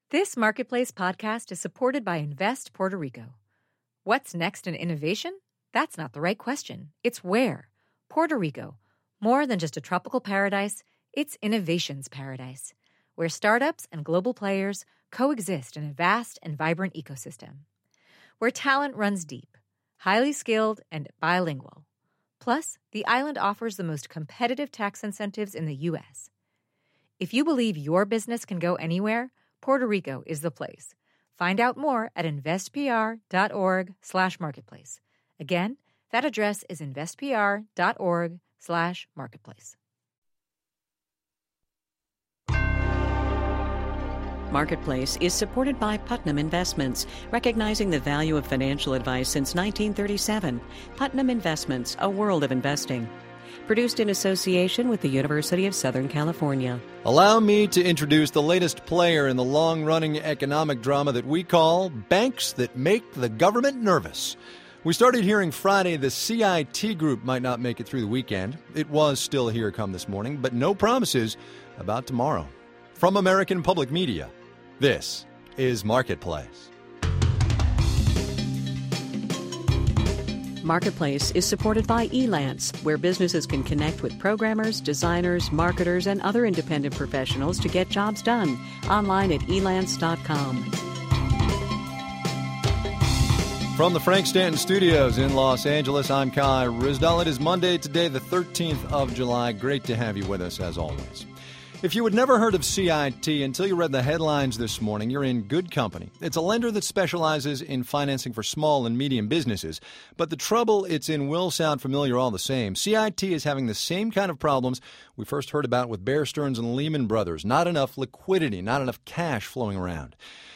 This Marketplace podcast is supported by Invest Puerto Rico. What's next in innovation? That's not the right question. It's where. Puerto Rico. More than just a tropical paradise, it's innovation's paradise, where startups and global players coexist in a vast and vibrant ecosystem. Where talent runs deep, highly skilled, and bilingual. Plus, the island offers the most competitive tax incentives in the U.S. If you believe your business can go anywhere, Puerto Rico is the place. Find out more at investpr.org/marketplace. Again, that address is investpr.org/marketplace. Marketplace is supported by Putnam Investments, recognizing the value of financial advice since 1937. Putnam Investments, a world of investing. Produced in association with the University of Southern California. Allow me to introduce the latest player in the long-running economic drama that we call banks that make the government nervous. We started hearing Friday the CIT group might not make it through the weekend. It was still here come this morning, but no promises about tomorrow. From American Public Media, this is Marketplace. Marketplace is supported by Elance, where businesses can connect with programmers, designers, marketers, and other independent professionals to get jobs done. Online at elance.com. From the Frank Stanton Studios in Los Angeles, I'm Kai Ryssdal. It is Monday today, the 13th of July. Great to have you with us, as always. If you had never heard of CIT until you read the headlines this morning, you're in good company. It's a lender that specializes in financing for small and medium businesses. But the trouble it's in will sound familiar all the same. CIT is having the same kind of problems we first heard about with Bear Stearns and Lehman Brothers. Not enough liquidity, not enough cash flowing around.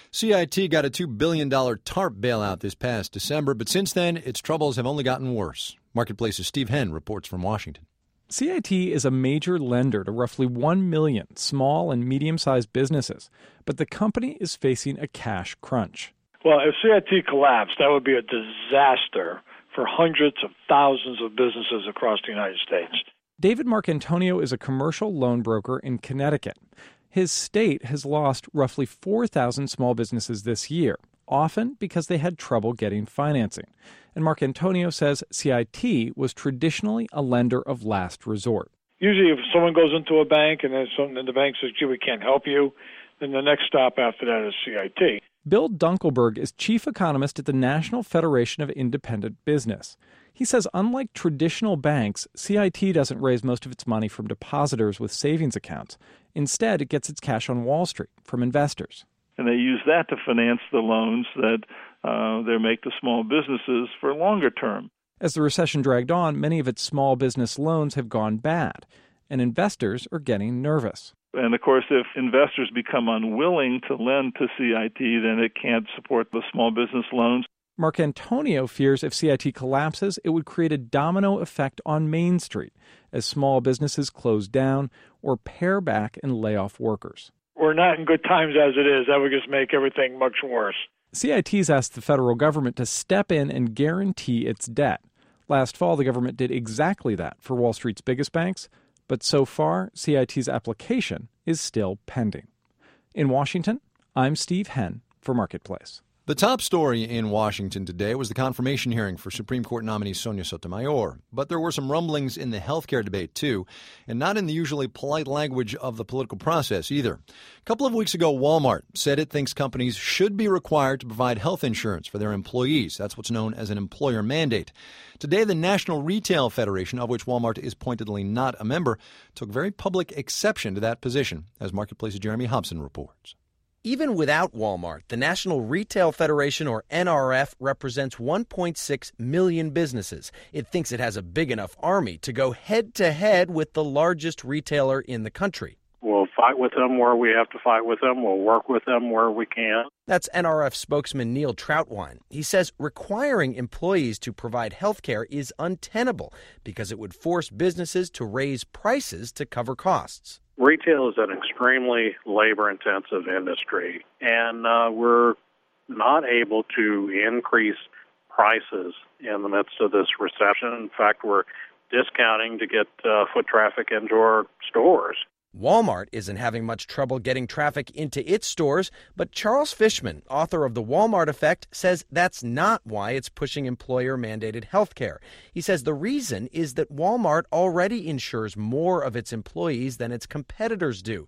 CIT got a $2 billion TARP bailout this past December, but since then, its troubles have only gotten worse. Marketplace's Steve Henn reports from Washington. CIT is a major lender to roughly 1 million small and medium-sized businesses, but the company is facing a cash crunch. Well, if CIT collapsed, that would be a disaster for hundreds of thousands of businesses across the United States. David Marcantonio is a commercial loan broker in Connecticut. His state has lost roughly 4,000 small businesses this year, often because they had trouble getting financing. And Marcantonio says CIT was traditionally a lender of last resort. Usually if someone goes into a bank and then the bank says, gee, we can't help you, then the next stop after that is CIT. Bill Dunkelberg is chief economist at the National Federation of Independent Business. He says unlike traditional banks, CIT doesn't raise most of its money from depositors with savings accounts. Instead, it gets its cash on Wall Street from investors. And they use that to finance the loans that they make to small businesses for longer term. As the recession dragged on, many of its small business loans have gone bad, and investors are getting nervous. And, of course, if investors become unwilling to lend to CIT, then it can't support the small business loans. Marcantonio fears if CIT collapses, it would create a domino effect on Main Street as small businesses close down or pare back and lay off workers. We're not in good times as it is. That would just make everything much worse. CIT's asked the federal government to step in and guarantee its debt. Last fall, the government did exactly that for Wall Street's biggest banks, but so far, CIT's application is still pending. In Washington, I'm Steve Henn for Marketplace. The top story in Washington today was the confirmation hearing for Supreme Court nominee Sonia Sotomayor. But there were some rumblings in the healthcare debate, too, and not in the usually polite language of the political process either. A couple of weeks ago, Walmart said it thinks companies should be required to provide health insurance for their employees. That's what's known as an employer mandate. Today, the National Retail Federation, of which Walmart is pointedly not a member, took very public exception to that position, as Marketplace's Jeremy Hobson reports. Even without Walmart, the National Retail Federation, or NRF, represents 1.6 million businesses. It thinks it has a big enough army to go head-to-head with the largest retailer in the country. We'll fight with them where we have to fight with them. We'll work with them where we can. That's NRF spokesman Neil Troutwine. He says requiring employees to provide health care is untenable because it would force businesses to raise prices to cover costs. Retail is an extremely labor-intensive industry, and we're not able to increase prices in the midst of this recession. In fact, we're discounting to get foot traffic into our stores. Walmart isn't having much trouble getting traffic into its stores, but Charles Fishman, author of The Walmart Effect, says that's not why it's pushing employer-mandated health care. He says the reason is that Walmart already insures more of its employees than its competitors do.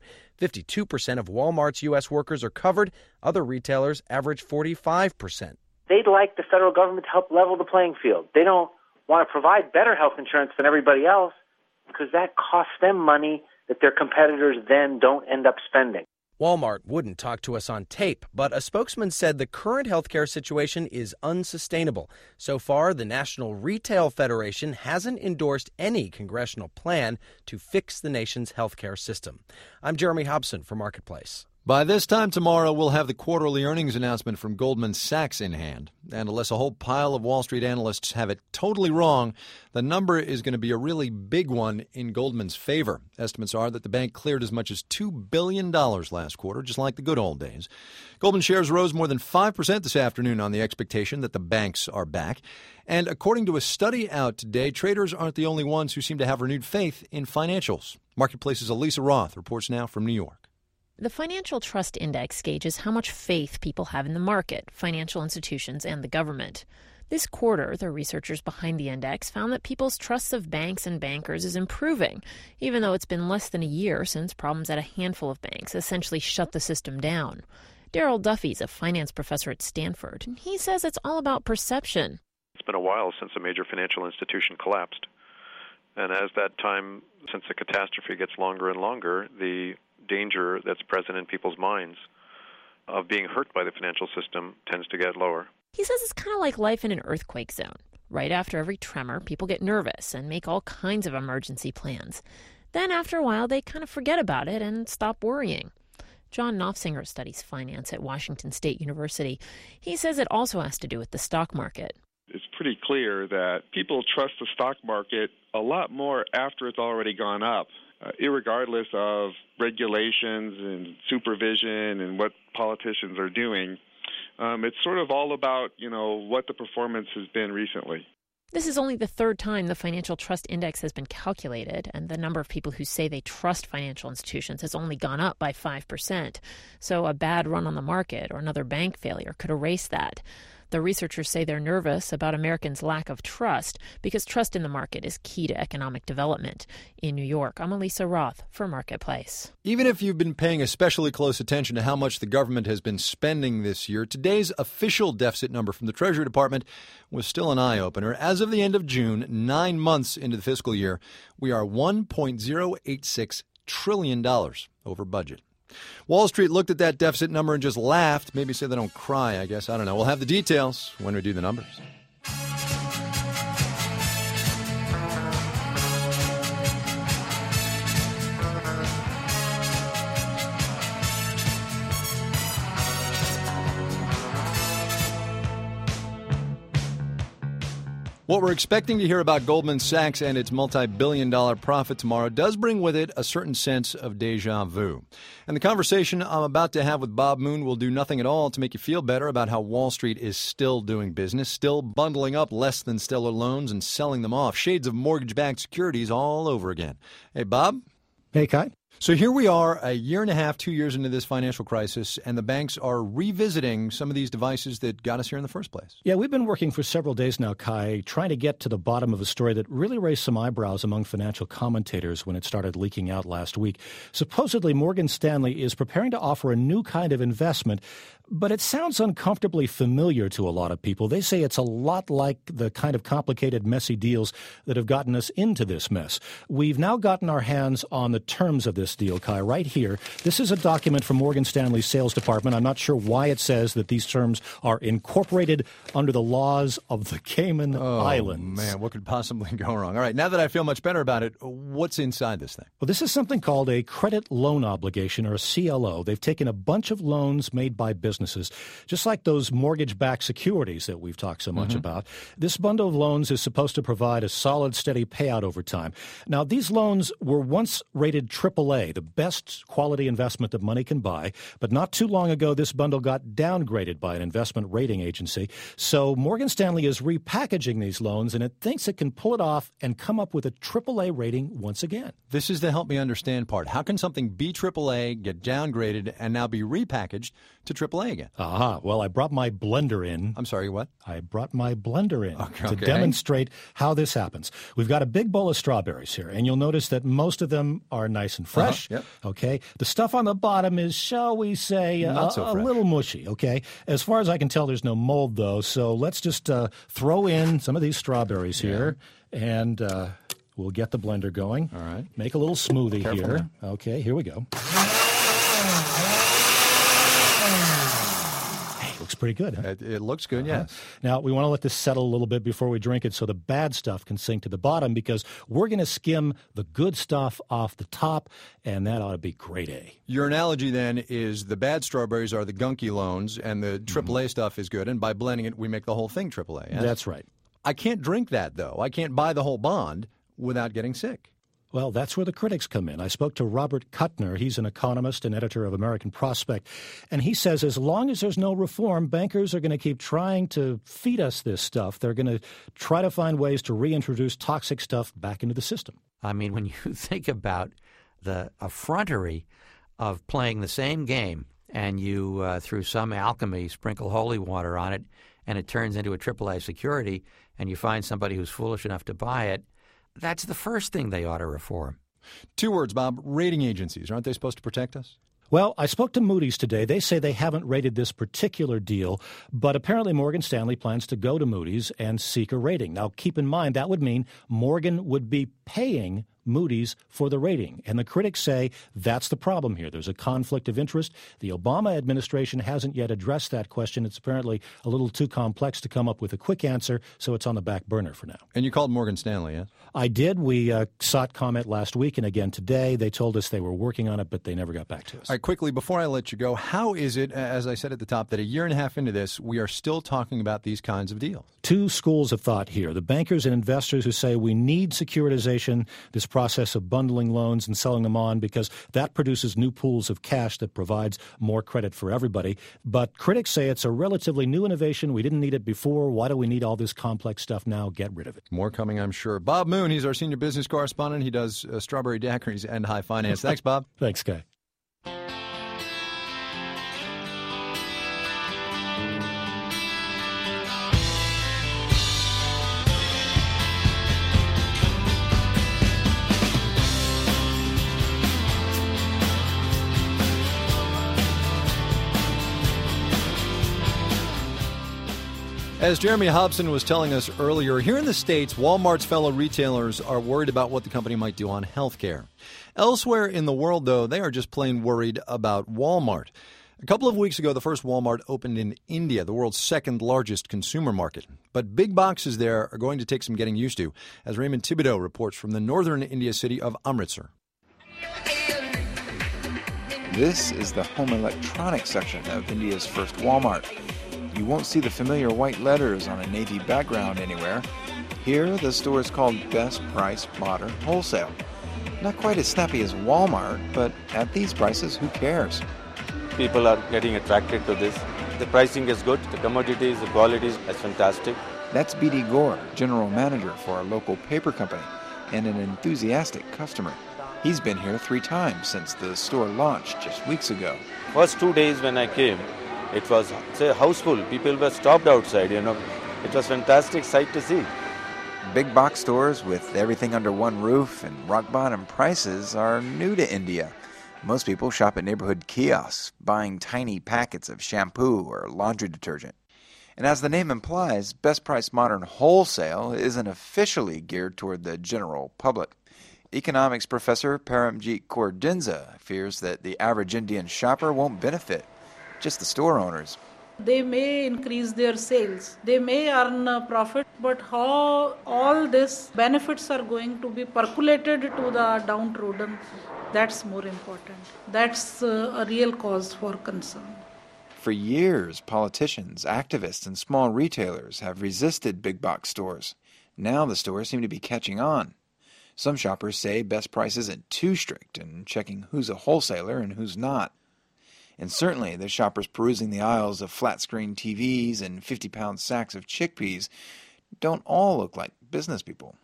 52% of Walmart's U.S. workers are covered. Other retailers average 45%. They'd like the federal government to help level the playing field. They don't want to provide better health insurance than everybody else because that costs them money that their competitors then don't end up spending. Walmart wouldn't talk to us on tape, but a spokesman said the current healthcare situation is unsustainable. So far, the National Retail Federation hasn't endorsed any congressional plan to fix the nation's healthcare system. I'm Jeremy Hobson for Marketplace. By this time tomorrow, we'll have the quarterly earnings announcement from Goldman Sachs in hand. And unless a whole pile of Wall Street analysts have it totally wrong, the number is going to be a really big one in Goldman's favor. Estimates are that the bank cleared as much as $2 billion last quarter, just like the good old days. Goldman shares rose more than 5% this afternoon on the expectation that the banks are back. And according to a study out today, traders aren't the only ones who seem to have renewed faith in financials. Marketplace's Elisa Roth reports now from New York. The Financial Trust Index gauges how much faith people have in the market, financial institutions, and the government. This quarter, the researchers behind the index found that people's trust of banks and bankers is improving, even though it's been less than a year since problems at a handful of banks essentially shut the system down. Darrell Duffy's a finance professor at Stanford, and he says it's all about perception. It's been a while since a major financial institution collapsed. And as that time, since the catastrophe gets longer and longer, the danger that's present in people's minds of being hurt by the financial system tends to get lower. He says it's kind of like life in an earthquake zone. Right after every tremor, people get nervous and make all kinds of emergency plans. Then after a while, they kind of forget about it and stop worrying. John Knopfsinger studies finance at Washington State University. He says it also has to do with the stock market. It's pretty clear that people trust the stock market a lot more after it's already gone up. Irregardless of regulations and supervision and what politicians are doing, it's sort of all about, what the performance has been recently. This is only the third time the Financial Trust Index has been calculated, and the number of people who say they trust financial institutions has only gone up by 5%. So a bad run on the market or another bank failure could erase that. The researchers say they're nervous about Americans' lack of trust because trust in the market is key to economic development. In New York, I'm Elisa Roth for Marketplace. Even if you've been paying especially close attention to how much the government has been spending this year, today's official deficit number from the Treasury Department was still an eye-opener. As of the end of June, 9 months into the fiscal year, we are $1.086 trillion over budget. Wall Street looked at that deficit number and just laughed. Maybe say they don't cry, I guess. I don't know. We'll have the details when we do the numbers. What we're expecting to hear about Goldman Sachs and its multi-billion-dollar profit tomorrow does bring with it a certain sense of déjà vu. And the conversation I'm about to have with Bob Moon will do nothing at all to make you feel better about how Wall Street is still doing business, still bundling up less than stellar loans and selling them off. Shades of mortgage-backed securities all over again. Hey, Bob? Hey, Kai. So here we are, a year and a half, 2 years into this financial crisis, and the banks are revisiting some of these devices that got us here in the first place. Yeah, we've been working for several days now, Kai, trying to get to the bottom of a story that really raised some eyebrows among financial commentators when it started leaking out last week. Supposedly, Morgan Stanley is preparing to offer a new kind of investment, but it sounds uncomfortably familiar to a lot of people. They say it's a lot like the kind of complicated, messy deals that have gotten us into this mess. We've now gotten our hands on the terms of this deal, Kai, right here. This is a document from Morgan Stanley's sales department. I'm not sure why it says that these terms are incorporated under the laws of the Cayman Islands. Oh, man, what could possibly go wrong? All right, now that I feel much better about it, what's inside this thing? Well, this is something called a credit loan obligation, or a CLO. They've taken a bunch of loans made by businesses, just like those mortgage-backed securities that we've talked so much about. This bundle of loans is supposed to provide a solid, steady payout over time. Now, these loans were once rated AAA. AAA, the best quality investment that money can buy. But not too long ago, this bundle got downgraded by an investment rating agency. So Morgan Stanley is repackaging these loans, and it thinks it can pull it off and come up with a AAA rating once again. This is the help me understand part. How can something be AAA, get downgraded, and now be repackaged to AAA again? Well, I brought my blender in. I'm sorry, what? I brought my blender in to Okay. demonstrate how this happens. We've got a big bowl of strawberries here, and you'll notice that most of them are nice and fresh. Yep. Okay. The stuff on the bottom is, shall we say, Not so a fresh. little mushy. Okay. As far as I can tell, there's no mold, though. So let's just throw in some of these strawberries here, and we'll get the blender going. All right. Make a little smoothie Careful here. now. Okay, here we go. Looks pretty good, huh? It looks good, yes. Now, we want to let this settle a little bit before we drink it so the bad stuff can sink to the bottom, because we're going to skim the good stuff off the top, and that ought to be grade A. Your analogy then is the bad strawberries are the gunky loans and the AAA stuff is good, and by blending it, we make the whole thing AAA. Yes? That's right. I can't drink that, though. I can't buy the whole bond without getting sick. Well, that's where the critics come in. I spoke to Robert Kuttner. He's an economist and editor of American Prospect. And he says as long as there's no reform, bankers are going to keep trying to feed us this stuff. They're going to try to find ways to reintroduce toxic stuff back into the system. I mean, when you think about the effrontery of playing the same game and you, through some alchemy, sprinkle holy water on it and it turns into a AAA security and you find somebody who's foolish enough to buy it, that's the first thing they ought to reform. 2 words, Bob. Rating agencies, aren't they supposed to protect us? Well, I spoke to Moody's today. They say they haven't rated this particular deal, but apparently Morgan Stanley plans to go to Moody's and seek a rating. Now, keep in mind, that would mean Morgan would be paying Moody's for the rating. And the critics say that's the problem here. There's a conflict of interest. The Obama administration hasn't yet addressed that question. It's apparently a little too complex to come up with a quick answer, so it's on the back burner for now. And you called Morgan Stanley, yes? I did. We sought comment last week and again today. They told us they were working on it, but they never got back to us. All right, quickly, before I let you go, how is it, as I said at the top, that a year and a half into this, we are still talking about these kinds of deals? 2 schools of thought here. The bankers and investors who say we need securitization, this process of bundling loans and selling them on, because that produces new pools of cash that provides more credit for everybody. But critics say it's a relatively new innovation. We didn't need it before. Why do we need all this complex stuff now? Get rid of it. More coming, I'm sure. Bob Moon, he's our senior business correspondent. He does strawberry daiquiris and high finance. Thanks, Bob. Thanks, Guy. As Jeremy Hobson was telling us earlier, here in the States, Walmart's fellow retailers are worried about what the company might do on health care. Elsewhere in the world, though, they are just plain worried about Walmart. A couple of weeks ago, the first Walmart opened in India, the world's second largest consumer market. But big boxes there are going to take some getting used to, as Raymond Thibodeau reports from the northern India city of Amritsar. This is the home electronics section of India's first Walmart. You won't see the familiar white letters on a navy background anywhere. Here, the store is called Best Price Modern Wholesale. Not quite as snappy as Walmart, but at these prices, who cares? People are getting attracted to this. The pricing is good, the commodities, the quality is fantastic. That's B.D. Gore, general manager for a local paper company and an enthusiastic customer. He's been here 3 times since the store launched just weeks ago. First 2 days when I came, it was houseful. People were stopped outside, It was a fantastic sight to see. Big box stores with everything under one roof and rock-bottom prices are new to India. Most people shop at neighborhood kiosks, buying tiny packets of shampoo or laundry detergent. And as the name implies, Best Price Modern Wholesale isn't officially geared toward the general public. Economics professor Paramjit Kaur Dinza fears that the average Indian shopper won't benefit, just the store owners. They may increase their sales, they may earn a profit, but how all these benefits are going to be percolated to the downtrodden, that's more important. That's a real cause for concern. For years, politicians, activists, and small retailers have resisted big box stores. Now the stores seem to be catching on. Some shoppers say Best Price isn't too strict in checking who's a wholesaler and who's not. And certainly the shoppers perusing the aisles of flat-screen TVs and 50-pound sacks of chickpeas don't all look like business people.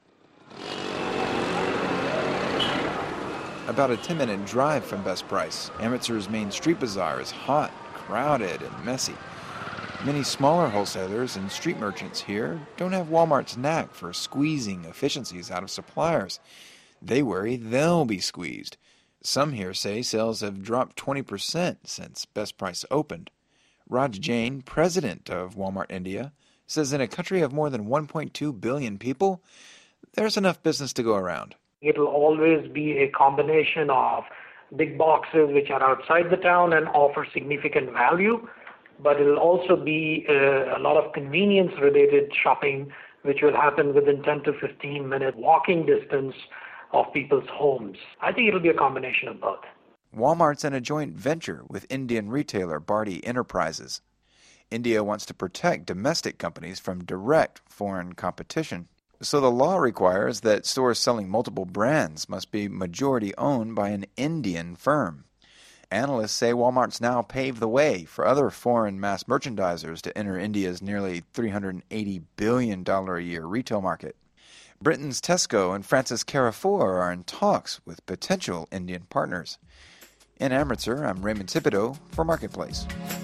About a 10-minute drive from Best Price, Amritzar's main street bazaar is hot, crowded, and messy. Many smaller wholesalers and street merchants here don't have Walmart's knack for squeezing efficiencies out of suppliers. They worry they'll be squeezed. Some here say sales have dropped 20% since Best Price opened. Raj Jain, president of Walmart India, says in a country of more than 1.2 billion people, there's enough business to go around. It'll always be a combination of big boxes which are outside the town and offer significant value, but it'll also be a lot of convenience-related shopping which will happen within 10 to 15-minute walking distance of people's homes. I think it'll be a combination of both. Walmart's in a joint venture with Indian retailer Bharti Enterprises. India wants to protect domestic companies from direct foreign competition. So the law requires that stores selling multiple brands must be majority owned by an Indian firm. Analysts say Walmart's now paved the way for other foreign mass merchandisers to enter India's nearly $380 billion a year retail market. Britain's Tesco and France's Carrefour are in talks with potential Indian partners. In Amritsar, I'm Raymond Thibodeau for Marketplace.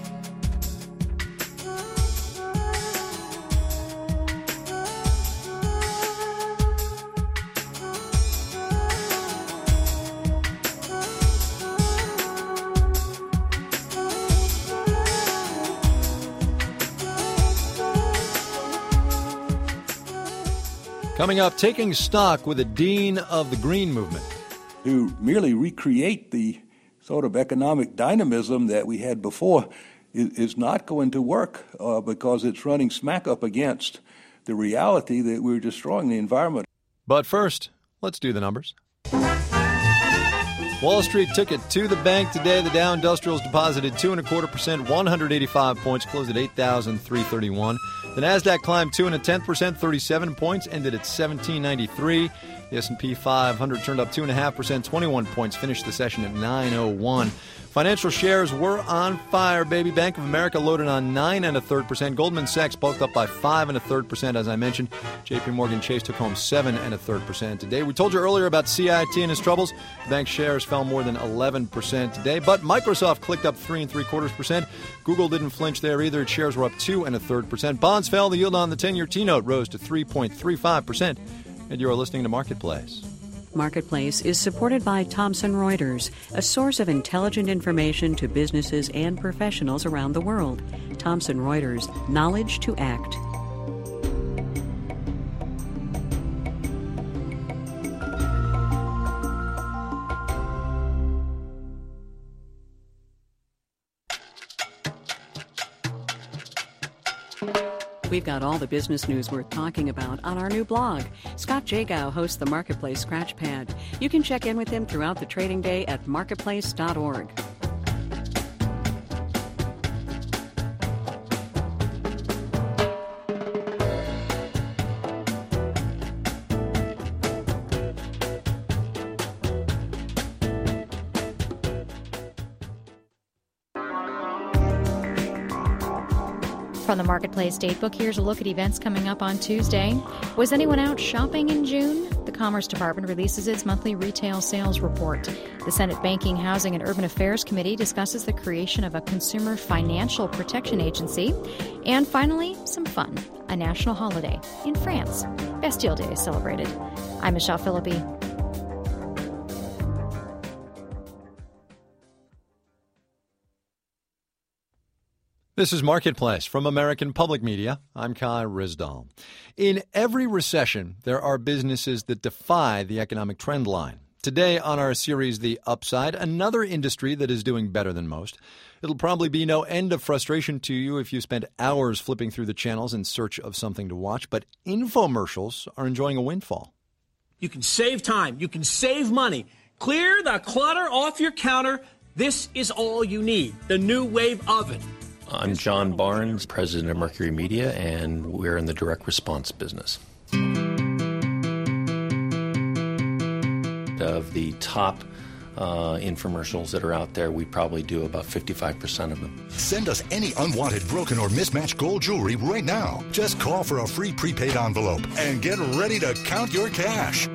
Coming up, taking stock with a dean of the Green Movement. To merely recreate the sort of economic dynamism that we had before is not going to work because it's running smack up against the reality that we're destroying the environment. But first, let's do the numbers. Wall Street took it to the bank today. The Dow Industrials deposited 2.25%, 185 points, closed at 8,331. The Nasdaq climbed 2.1%, 37 points, ended at 1793. The S&P 500 turned up 2.5%, 21 points, finished the session at 901. Financial shares were on fire, baby. Bank of America loaded on 9.33%. Goldman Sachs bulked up by 5.33%, as I mentioned. J.P. Morgan Chase took home 7.33% today. We told you earlier about CIT and its troubles. The bank shares fell more than 11% today, but Microsoft clicked up 3.75%. Google didn't flinch there either. Its shares were up 2.33%. Bonds fell. The yield on the 10-year T-note rose to 3.35%. And you are listening to Marketplace. Marketplace is supported by Thomson Reuters, a source of intelligent information to businesses and professionals around the world. Thomson Reuters, knowledge to act. We've got all the business news worth talking about on our new blog. Scott Jagow hosts the Marketplace Scratchpad. You can check in with him throughout the trading day at marketplace.org. From the Marketplace Datebook, here's a look at events coming up on Tuesday. Was anyone out shopping in June? The Commerce Department releases its monthly retail sales report. The Senate Banking, Housing, and Urban Affairs Committee discusses the creation of a Consumer Financial Protection Agency. And finally, some fun. A national holiday in France. Bastille Day is celebrated. I'm Michelle Philippi. This is Marketplace from American Public Media. I'm Kai Ryssdal. In every recession, there are businesses that defy the economic trend line. Today on our series, The Upside, another industry that is doing better than most. It'll probably be no end of frustration to you if you spend hours flipping through the channels in search of something to watch, but infomercials are enjoying a windfall. You can save time. You can save money. Clear the clutter off your counter. This is all you need. The new Wave Oven. I'm John Barnes, president of Mercury Media, and we're in the direct response business. Of the top infomercials that are out there, we probably do about 55% of them. Send us any unwanted, broken, or mismatched gold jewelry right now. Just call for a free prepaid envelope and get ready to count your cash.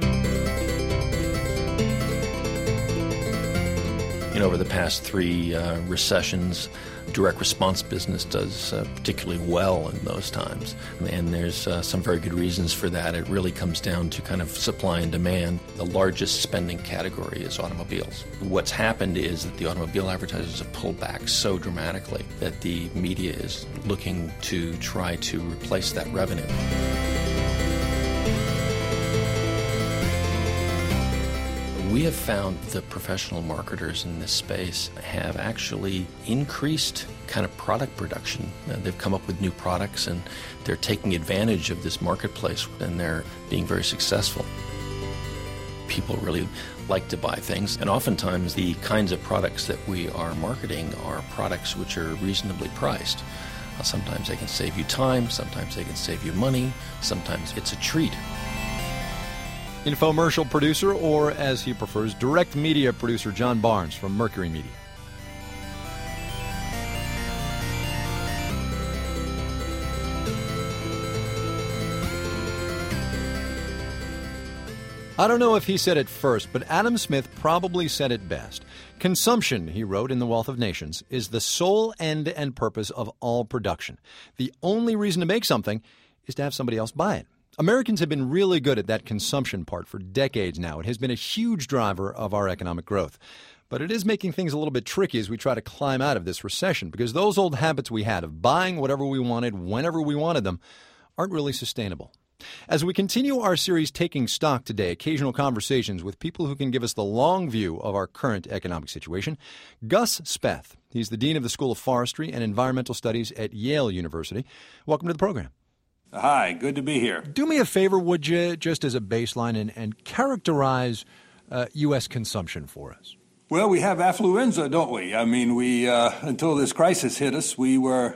Over the past 3 recessions, direct response business does particularly well in those times. And there's some very good reasons for that. It really comes down to kind of supply and demand. The largest spending category is automobiles. What's happened is that the automobile advertisers have pulled back so dramatically that the media is looking to try to replace that revenue. We have found the professional marketers in this space have actually increased kind of product production. They've come up with new products and they're taking advantage of this marketplace and they're being very successful. People really like to buy things, and oftentimes the kinds of products that we are marketing are products which are reasonably priced. Sometimes they can save you time, sometimes they can save you money, sometimes it's a treat. Infomercial producer, or as he prefers, direct media producer John Barnes from Mercury Media. I don't know if he said it first, but Adam Smith probably said it best. Consumption, he wrote in The Wealth of Nations, is the sole end and purpose of all production. The only reason to make something is to have somebody else buy it. Americans have been really good at that consumption part for decades now. It has been a huge driver of our economic growth. But it is making things a little bit tricky as we try to climb out of this recession, because those old habits we had of buying whatever we wanted, whenever we wanted them, aren't really sustainable. As we continue our series Taking Stock today, occasional conversations with people who can give us the long view of our current economic situation, Gus Speth. He's the Dean of the School of Forestry and Environmental Studies at Yale University. Welcome to the program. Hi, good to be here. Do me a favor, would you, just as a baseline, and characterize U.S. consumption for us? Well, we have affluenza, don't we? I mean, we until this crisis hit us, we were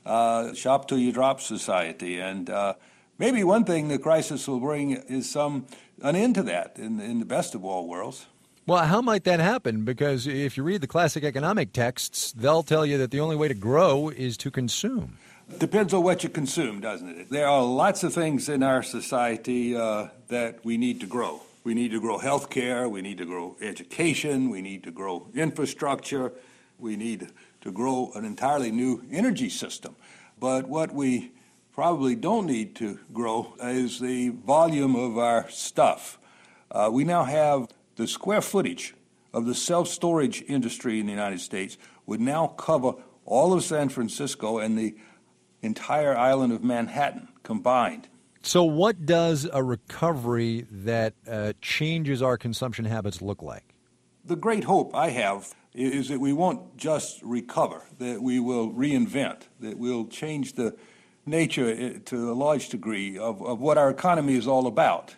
shop till you drop society. And maybe one thing the crisis will bring is an end to that in the best of all worlds. Well, how might that happen? Because if you read the classic economic texts, they'll tell you that the only way to grow is to consume. Depends on what you consume, doesn't it? There are lots of things in our society that we need to grow. We need to grow healthcare, we need to grow education, we need to grow infrastructure, we need to grow an entirely new energy system. But what we probably don't need to grow is the volume of our stuff. We now have the square footage of the self-storage industry in the United States would now cover all of San Francisco and the entire island of Manhattan combined. So what does a recovery that changes our consumption habits look like? The great hope I have is that we won't just recover, that we will reinvent, that we'll change the nature to a large degree of what our economy is all about.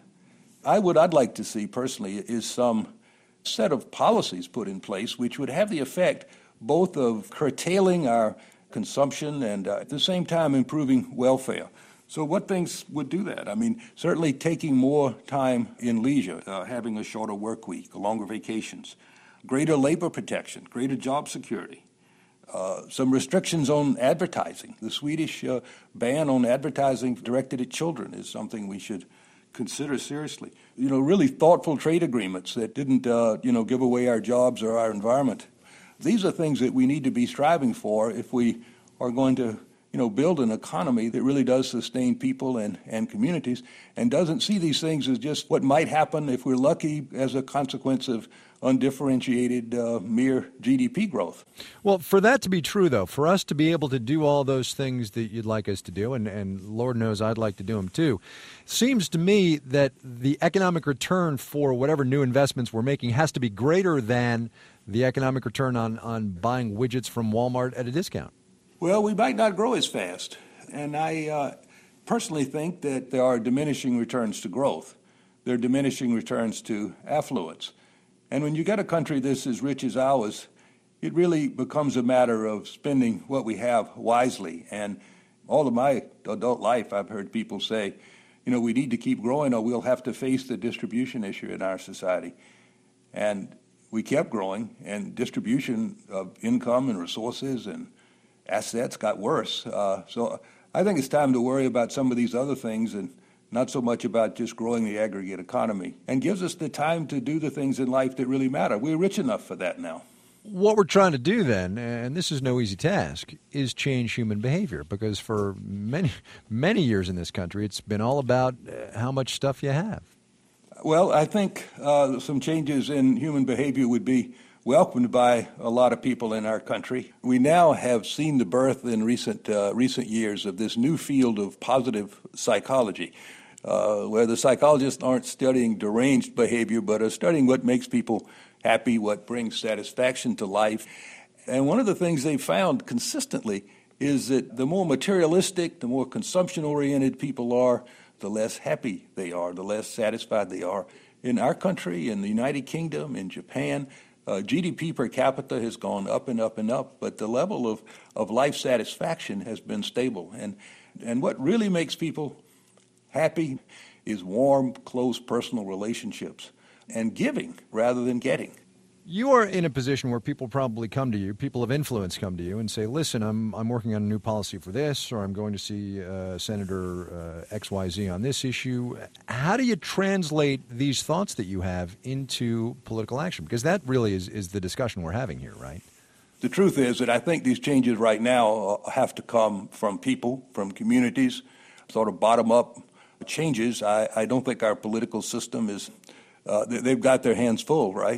I'd like to see personally is some set of policies put in place which would have the effect both of curtailing our consumption and at the same time improving welfare. So what things would do that? I mean, certainly taking more time in leisure, having a shorter work week, longer vacations, greater labor protection, greater job security, some restrictions on advertising. The Swedish ban on advertising directed at children is something we should consider seriously. Really thoughtful trade agreements that didn't, give away our jobs or our environment. These are things that we need to be striving for if we are going to, build an economy that really does sustain people and communities and doesn't see these things as just what might happen if we're lucky as a consequence of undifferentiated mere GDP growth. Well, for that to be true, though, for us to be able to do all those things that you'd like us to do, and Lord knows I'd like to do them too, seems to me that the economic return for whatever new investments we're making has to be greater than the economic return on buying widgets from Walmart at a discount. Well, we might not grow as fast. And I personally think that there are diminishing returns to growth. There are diminishing returns to affluence. And when you get a country that's as rich as ours, it really becomes a matter of spending what we have wisely. And all of my adult life, I've heard people say, we need to keep growing or we'll have to face the distribution issue in our society. And we kept growing, and distribution of income and resources and assets got worse. So I think it's time to worry about some of these other things and not so much about just growing the aggregate economy, and gives us the time to do the things in life that really matter. We're rich enough for that now. What we're trying to do then, and this is no easy task, is change human behavior, because for many years in this country, it's been all about how much stuff you have. Well, I think some changes in human behavior would be welcomed by a lot of people in our country. We now have seen the birth in recent years of this new field of positive psychology, where the psychologists aren't studying deranged behavior, but are studying what makes people happy, what brings satisfaction to life. And one of the things they found consistently is that the more materialistic, the more consumption-oriented people are, the less happy they are, the less satisfied they are. In our country, in the United Kingdom, in Japan, GDP per capita has gone up and up and up, but the level of life satisfaction has been stable. And what really makes people happy is warm, close personal relationships and giving rather than getting. You are in a position where people probably come to you, people of influence come to you and say, listen, I'm working on a new policy for this, or I'm going to see Senator XYZ on this issue. How do you translate these thoughts that you have into political action? Because that really is the discussion we're having here, right? The truth is that I think these changes right now have to come from people, from communities, sort of bottom-up changes. I don't think our political system is... they've got their hands full, right,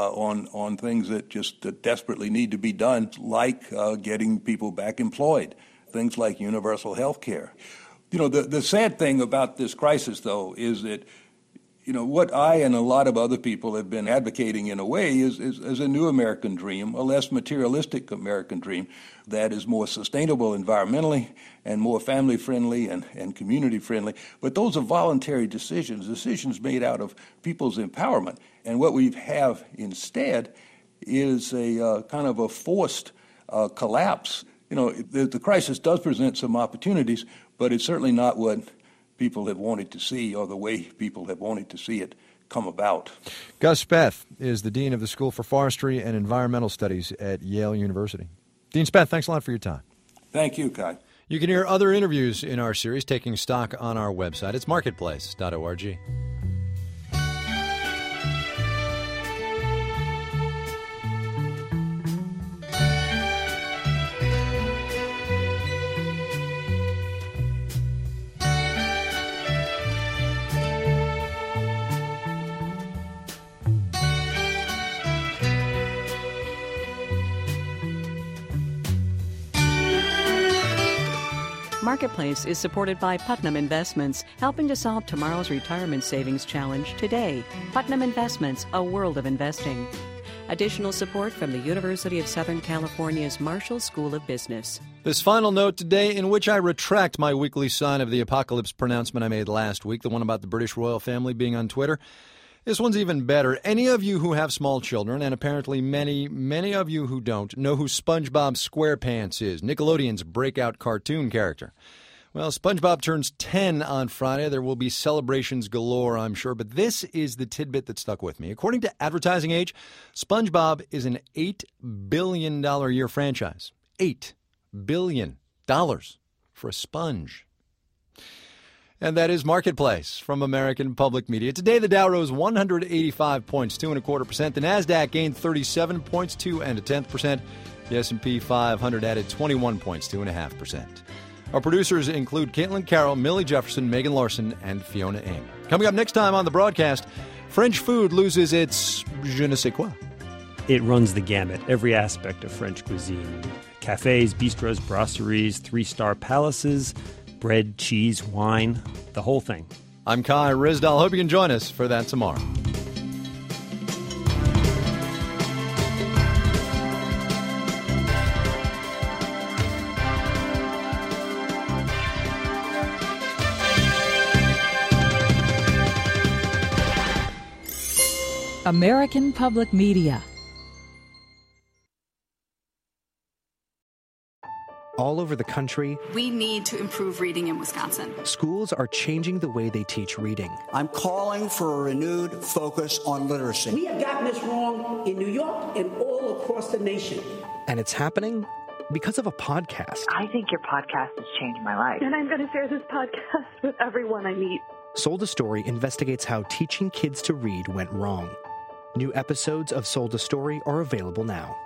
on things that just desperately need to be done, like getting people back employed, things like universal health care. You know, the sad thing about this crisis, though, is that, you know, what I and a lot of other people have been advocating in a way is a new American dream, a less materialistic American dream that is more sustainable environmentally and more family-friendly and community-friendly. But those are voluntary decisions made out of people's empowerment. And what we have instead is a kind of a forced collapse. You know, the crisis does present some opportunities, but it's certainly not what people have wanted to see or the way people have wanted to see it come about. Gus Speth is the Dean of the School for Forestry and Environmental Studies at Yale University. Dean Speth, thanks a lot for your time. Thank you, Kai. You can hear other interviews in our series Taking Stock on our website. It's marketplace.org. Marketplace is supported by Putnam Investments, helping to solve tomorrow's retirement savings challenge today. Putnam Investments, a world of investing. Additional support from the University of Southern California's Marshall School of Business. This final note today, in which I retract my weekly sign of the apocalypse pronouncement I made last week, the one about the British royal family being on Twitter. This one's even better. Any of you who have small children, and apparently many of you who don't, know who SpongeBob SquarePants is, Nickelodeon's breakout cartoon character. Well, SpongeBob turns 10 on Friday. There will be celebrations galore, I'm sure, but this is the tidbit that stuck with me. According to Advertising Age, SpongeBob is an $8 billion a year franchise. $8 billion for a sponge. And that is Marketplace from American Public Media. Today, the Dow rose 185 points, 2.25%. The Nasdaq gained 37 points, 2.1%. The S&P 500 added 21 points, 2.5%. Our producers include Caitlin Carroll, Millie Jefferson, Megan Larson, and Fiona Ng. Coming up next time on the broadcast, French food loses its je ne sais quoi. It runs the gamut, every aspect of French cuisine. Cafes, bistros, brasseries, three-star palaces, bread, cheese, wine, the whole thing. I'm Kai Ryssdal. Hope you can join us for that tomorrow. American Public Media. all over the country. We need to improve reading in Wisconsin. Schools are changing the way they teach reading. I'm calling for a renewed focus on literacy. We have gotten this wrong in New York and all across the nation. And it's happening because of a podcast. I think your podcast has changed my life. And I'm going to share this podcast with everyone I meet. Sold a Story investigates how teaching kids to read went wrong. New episodes of Sold a Story are available now.